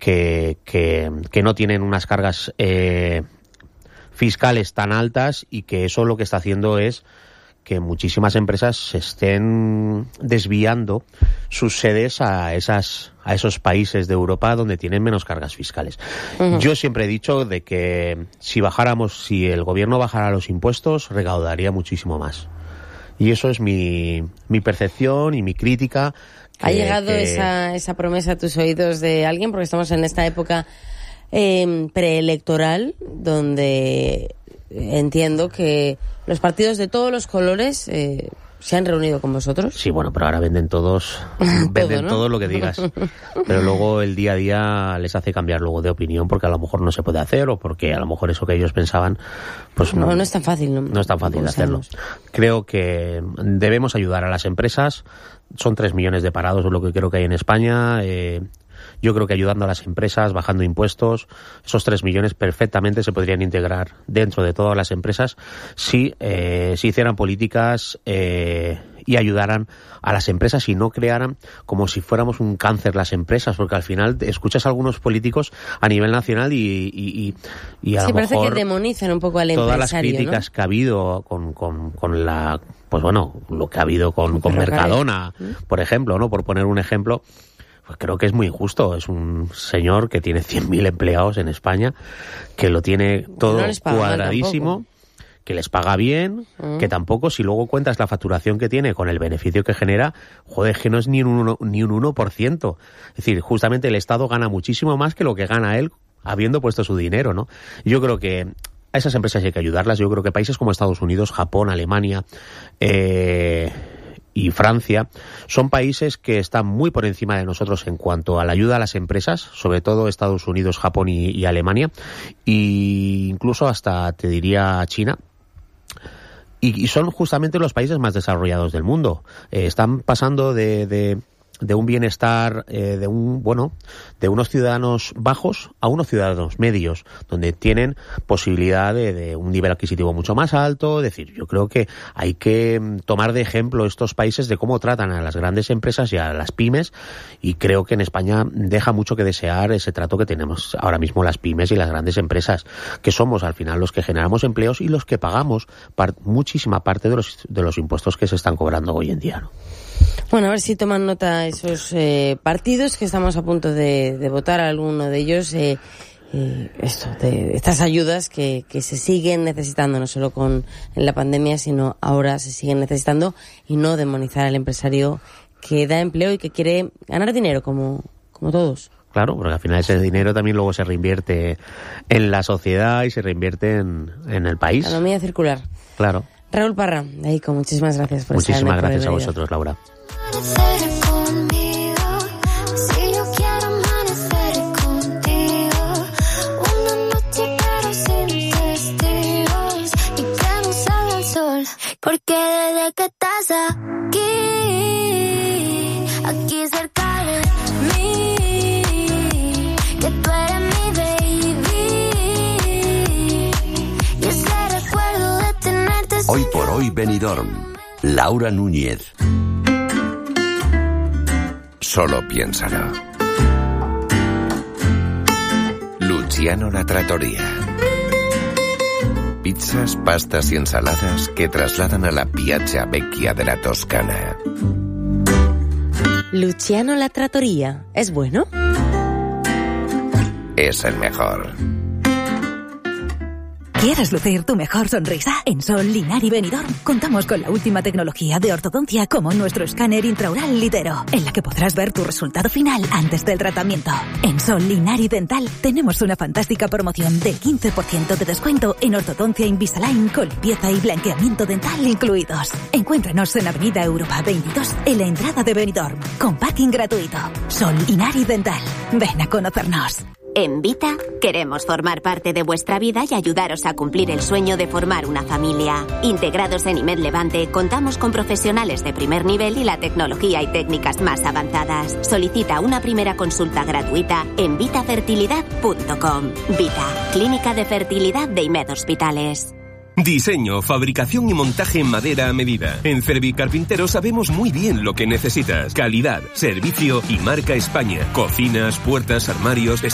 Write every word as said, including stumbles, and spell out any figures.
que, que, que no tienen unas cargas eh, fiscales tan altas, y que eso lo que está haciendo es que muchísimas empresas se estén desviando sus sedes a esas a esos países de Europa donde tienen menos cargas fiscales. Uh-huh. Yo siempre he dicho de que si bajáramos, si el gobierno bajara los impuestos, recaudaría muchísimo más. Y eso es mi, mi percepción y mi crítica. Que, ¿Ha llegado que... esa, esa promesa a tus oídos de alguien? Porque estamos en esta época eh, preelectoral, donde entiendo que los partidos de todos los colores eh, se han reunido con vosotros. Sí, bueno, pero ahora venden todos, venden todo, ¿no? todo lo que digas. Pero luego el día a día les hace cambiar luego de opinión, porque a lo mejor no se puede hacer, o porque a lo mejor eso que ellos pensaban, pues no. No, no es tan fácil. No, no es tan fácil hacerlo. Creo que debemos ayudar a las empresas. Son tres millones de parados, es lo que creo que hay en España. Eh, Yo creo que ayudando a las empresas, bajando impuestos, esos tres millones perfectamente se podrían integrar dentro de todas las empresas si eh, si hicieran políticas eh, y ayudaran a las empresas y no crearan como si fuéramos un cáncer las empresas, porque al final escuchas a algunos políticos a nivel nacional y, y, y, y a sí, lo parece mejor que demonizan un poco al empresario, todas las críticas, ¿no?, que ha habido con, con, con la, pues bueno, lo que ha habido con, con Mercadona, por ejemplo, ¿no?, por poner un ejemplo. Pues creo que es muy injusto. Es un señor que tiene cien mil empleados en España, que lo tiene todo no cuadradísimo, que les paga bien, uh-huh. que tampoco, si luego cuentas la facturación que tiene con el beneficio que genera, joder, que no es ni un uno, ni un uno por ciento. Es decir, justamente el Estado gana muchísimo más que lo que gana él habiendo puesto su dinero, ¿no? Yo creo que a esas empresas hay que ayudarlas. Yo creo que países como Estados Unidos, Japón, Alemania, eh... y Francia son países que están muy por encima de nosotros en cuanto a la ayuda a las empresas, sobre todo Estados Unidos, Japón y, y Alemania, e incluso hasta, te diría, China. Y, y son justamente los países más desarrollados del mundo. Eh, están pasando de... de de un bienestar, eh, de un bueno, de unos ciudadanos bajos a unos ciudadanos medios, donde tienen posibilidad de, de un nivel adquisitivo mucho más alto. Es decir, yo creo que hay que tomar de ejemplo estos países de cómo tratan a las grandes empresas y a las pymes, y creo que en España deja mucho que desear ese trato que tenemos ahora mismo las pymes y las grandes empresas, que somos al final los que generamos empleos y los que pagamos par- muchísima parte de los, de los impuestos que se están cobrando hoy en día, ¿no? Bueno, a ver si toman nota esos eh, partidos que estamos a punto de, de votar, alguno de ellos, eh, eh, esto, de estas ayudas que, que se siguen necesitando, no solo con en la pandemia, sino ahora se siguen necesitando, y no demonizar al empresario que da empleo y que quiere ganar dinero como, como todos. Claro, porque al final ese dinero también luego se reinvierte en la sociedad y se reinvierte en, en el país. Economía circular. Claro. Raúl Parra, Eico, muchísimas gracias por estar en Muchísimas gracias a vosotros, Laura. Porque desde que estás aquí, aquí cerca de mí, que tú eres mi baby, y ese recuerdo de tenerte. Hoy por hoy Benidorm, Laura Núñez. Solo piénsalo. Luciano La Trattoria. Pizzas, pastas y ensaladas que trasladan a la Piazza Vecchia de la Toscana. Luciano La Trattoria, ¿es bueno? Es el mejor. ¿Quieres lucir tu mejor sonrisa? En Sol, Linari Benidorm contamos con la última tecnología de ortodoncia, como nuestro escáner intraoral Litero, en la que podrás ver tu resultado final antes del tratamiento. En Sol, Linari Dental tenemos una fantástica promoción de quince por ciento de descuento en ortodoncia Invisalign con limpieza y blanqueamiento dental incluidos. Encuéntranos en Avenida Europa veintidós, en la entrada de Benidorm, con parking gratuito. Sol, Linari Dental. Ven a conocernos. En Vita queremos formar parte de vuestra vida y ayudaros a cumplir el sueño de formar una familia. Integrados en IMED Levante, contamos con profesionales de primer nivel y la tecnología y técnicas más avanzadas. Solicita una primera consulta gratuita en vita fertilidad punto com. Vita, Clínica de Fertilidad de IMED Hospitales. Diseño, fabricación y montaje en madera a medida. En Cervi Carpintero sabemos muy bien lo que necesitas. Calidad, servicio y marca España. Cocinas, puertas, armarios...